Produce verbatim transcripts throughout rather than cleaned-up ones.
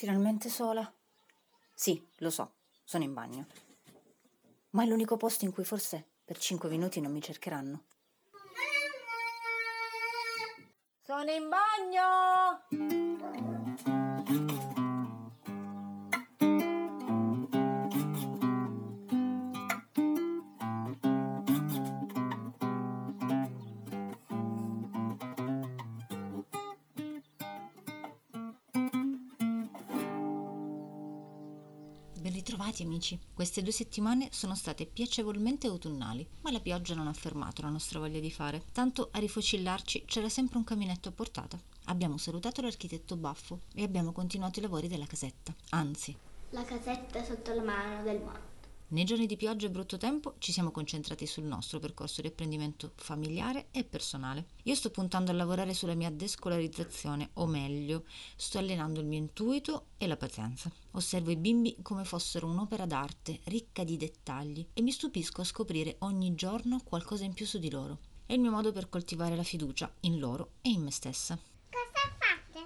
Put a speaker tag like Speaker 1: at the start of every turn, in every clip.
Speaker 1: Finalmente sola? Sì, lo so, sono in bagno. Ma è l'unico posto in cui forse per cinque minuti non mi cercheranno. Sono in bagno!
Speaker 2: Ben ritrovati amici, queste due settimane sono state piacevolmente autunnali, ma la pioggia non ha fermato la nostra voglia di fare, tanto a rifocillarci c'era sempre un caminetto a portata. Abbiamo salutato l'architetto Baffo e abbiamo continuato i lavori della casetta, anzi,
Speaker 3: la casetta sotto la mano del mondo.
Speaker 2: Nei giorni di pioggia e brutto tempo ci siamo concentrati sul nostro percorso di apprendimento familiare e personale. Io sto puntando a lavorare sulla mia descolarizzazione, o meglio, sto allenando il mio intuito e la pazienza. Osservo i bimbi come fossero un'opera d'arte ricca di dettagli e mi stupisco a scoprire ogni giorno qualcosa in più su di loro. È il mio modo per coltivare la fiducia in loro e in me stessa.
Speaker 3: Cosa fate?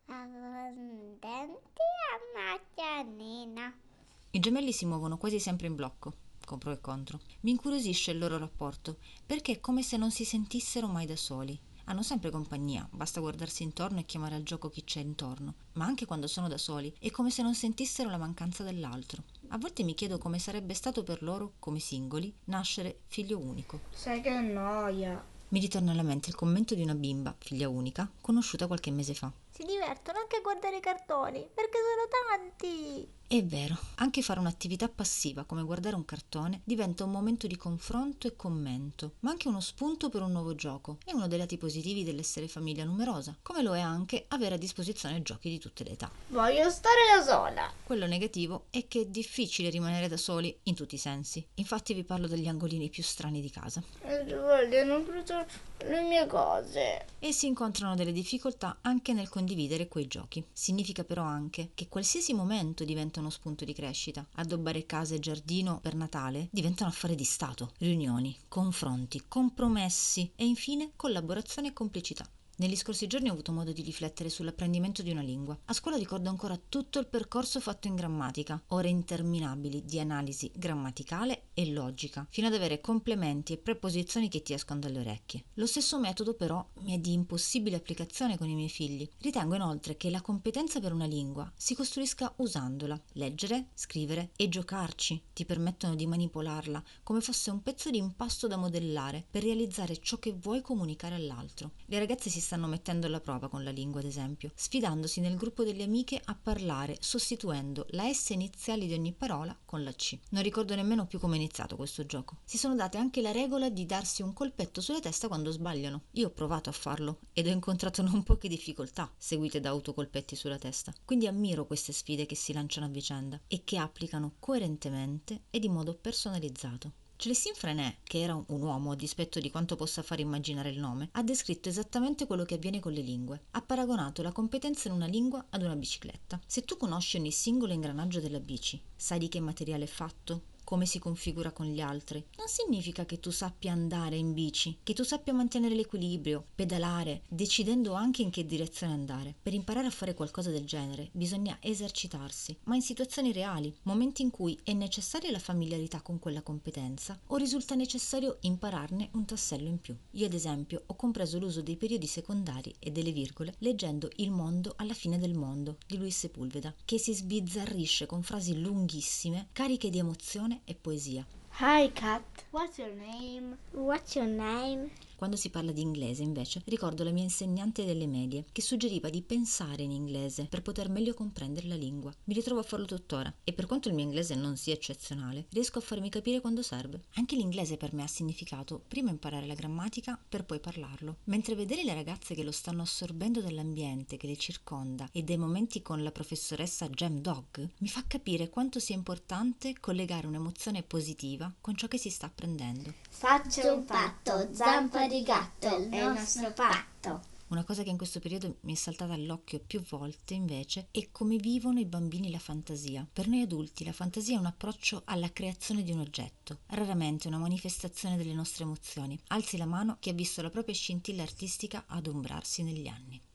Speaker 3: Abbondante a mattanina.
Speaker 2: I gemelli si muovono quasi sempre in blocco, con pro e contro. Mi incuriosisce il loro rapporto, perché è come se non si sentissero mai da soli. Hanno sempre compagnia, basta guardarsi intorno e chiamare al gioco chi c'è intorno, ma anche quando sono da soli è come se non sentissero la mancanza dell'altro. A volte mi chiedo come sarebbe stato per loro, come singoli, nascere figlio unico.
Speaker 3: Sai che noia.
Speaker 2: Mi ritorna alla mente il commento di una bimba, figlia unica, conosciuta qualche mese fa.
Speaker 3: Si divertono anche a guardare i cartoni, perché sono tanti.
Speaker 2: È vero, anche fare un'attività passiva come guardare un cartone diventa un momento di confronto e commento, ma anche uno spunto per un nuovo gioco. È uno dei lati positivi dell'essere famiglia numerosa, come lo è anche avere a disposizione giochi di tutte le età.
Speaker 3: Voglio stare da sola.
Speaker 2: Quello negativo è che è difficile rimanere da soli in tutti i sensi. Infatti vi parlo degli angolini più strani di casa.
Speaker 3: Vogliono preso le mie cose.
Speaker 2: E si incontrano delle difficoltà anche nel condividere quei giochi. Significa però anche che qualsiasi momento diventa uno spunto di crescita. Addobbare casa e giardino per Natale diventa un affare di Stato. Riunioni, confronti, compromessi e infine collaborazione e complicità. Negli scorsi giorni ho avuto modo di riflettere sull'apprendimento di una lingua. A scuola ricordo ancora tutto il percorso fatto in grammatica, ore interminabili di analisi grammaticale e logica, fino ad avere complementi e preposizioni che ti escono dalle orecchie. Lo stesso metodo però mi è di impossibile applicazione con i miei figli. Ritengo inoltre che la competenza per una lingua si costruisca usandola. Leggere, scrivere e giocarci ti permettono di manipolarla come fosse un pezzo di impasto da modellare per realizzare ciò che vuoi comunicare all'altro. Le ragazze si stanno mettendo alla prova con la lingua, ad esempio, sfidandosi nel gruppo delle amiche a parlare sostituendo la S iniziale di ogni parola con la C. Non ricordo nemmeno più come è iniziato questo gioco. Si sono date anche la regola di darsi un colpetto sulla testa quando sbagliano. Io ho provato a farlo ed ho incontrato non poche difficoltà seguite da autocolpetti sulla testa. Quindi ammiro queste sfide che si lanciano a vicenda e che applicano coerentemente ed in modo personalizzato. Celestine Freinet, che era un uomo a dispetto di quanto possa far immaginare il nome, ha descritto esattamente quello che avviene con le lingue. Ha paragonato la competenza in una lingua ad una bicicletta. Se tu conosci ogni singolo ingranaggio della bici, sai di che materiale è fatto, come si configura con gli altri, non significa che tu sappia andare in bici, che tu sappia mantenere l'equilibrio, pedalare, decidendo anche in che direzione andare. Per imparare a fare qualcosa del genere bisogna esercitarsi, ma in situazioni reali, momenti in cui è necessaria la familiarità con quella competenza o risulta necessario impararne un tassello in più. Io ad esempio ho compreso l'uso dei periodi secondari e delle virgole leggendo Il mondo alla fine del mondo di Luis Sepulveda, che si sbizzarrisce con frasi lunghissime, cariche di emozione e poesia.
Speaker 3: Hi Kat, what's your name? What's your name?
Speaker 2: Quando si parla di inglese, invece, ricordo la mia insegnante delle medie, che suggeriva di pensare in inglese per poter meglio comprendere la lingua. Mi ritrovo a farlo tuttora, e per quanto il mio inglese non sia eccezionale, riesco a farmi capire quando serve. Anche l'inglese per me ha significato prima imparare la grammatica per poi parlarlo, mentre vedere le ragazze che lo stanno assorbendo dall'ambiente che le circonda e dai momenti con la professoressa Jam Dog mi fa capire quanto sia importante collegare un'emozione positiva con ciò che si sta apprendendo.
Speaker 3: Faccio un patto, zampa di gatto, è il nostro patto.
Speaker 2: Una cosa che in questo periodo mi è saltata all'occhio più volte, invece, è come vivono i bambini la fantasia. Per noi adulti la fantasia è un approccio alla creazione di un oggetto, raramente una manifestazione delle nostre emozioni. Alzi la mano chi ha visto la propria scintilla artistica adombrarsi negli anni.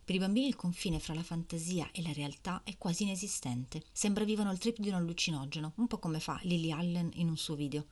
Speaker 2: Per i bambini il confine fra la fantasia e la realtà è quasi inesistente. Sembra vivano il trip di un allucinogeno, un po' come fa Lily Allen in un suo video.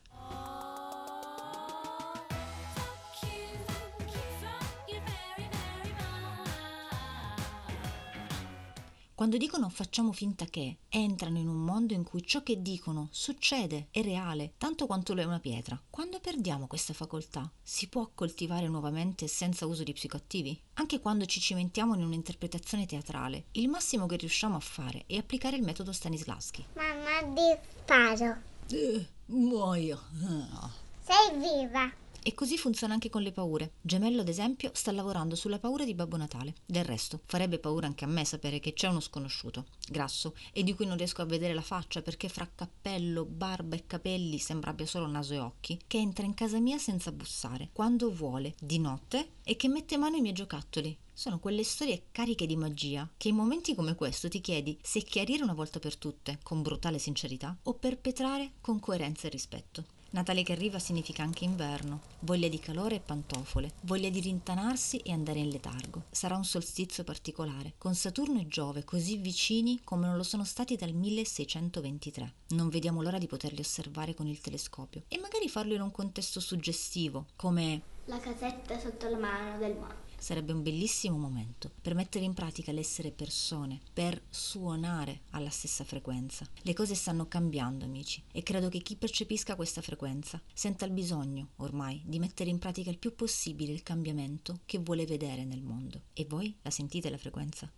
Speaker 2: Quando dicono facciamo finta che, entrano in un mondo in cui ciò che dicono succede, è reale, tanto quanto lo è una pietra. Quando perdiamo questa facoltà, si può coltivare nuovamente senza uso di psicoattivi? Anche quando ci cimentiamo in un'interpretazione teatrale, il massimo che riusciamo a fare è applicare il metodo Stanislavski.
Speaker 3: Mamma, disparo.
Speaker 2: Eh, muoio.
Speaker 3: Sei viva.
Speaker 2: E così funziona anche con le paure. Gemello, ad esempio, sta lavorando sulla paura di Babbo Natale. Del resto, farebbe paura anche a me sapere che c'è uno sconosciuto, grasso, e di cui non riesco a vedere la faccia perché fra cappello, barba e capelli sembra abbia solo naso e occhi, che entra in casa mia senza bussare, quando vuole, di notte, e che mette mano ai miei giocattoli. Sono quelle storie cariche di magia che in momenti come questo ti chiedi se chiarire una volta per tutte, con brutale sincerità, o perpetrare con coerenza e rispetto. Natale che arriva significa anche inverno, voglia di calore e pantofole, voglia di rintanarsi e andare in letargo. Sarà un solstizio particolare, con Saturno e Giove così vicini come non lo sono stati dal milleseicentoventitré. Non vediamo l'ora di poterli osservare con il telescopio e magari farlo in un contesto suggestivo, come
Speaker 3: La casetta sotto la mano del mondo.
Speaker 2: Sarebbe un bellissimo momento per mettere in pratica l'essere persone, per suonare alla stessa frequenza. Le cose stanno cambiando, amici, e credo che chi percepisca questa frequenza senta il bisogno, ormai, di mettere in pratica il più possibile il cambiamento che vuole vedere nel mondo. E voi la sentite la frequenza?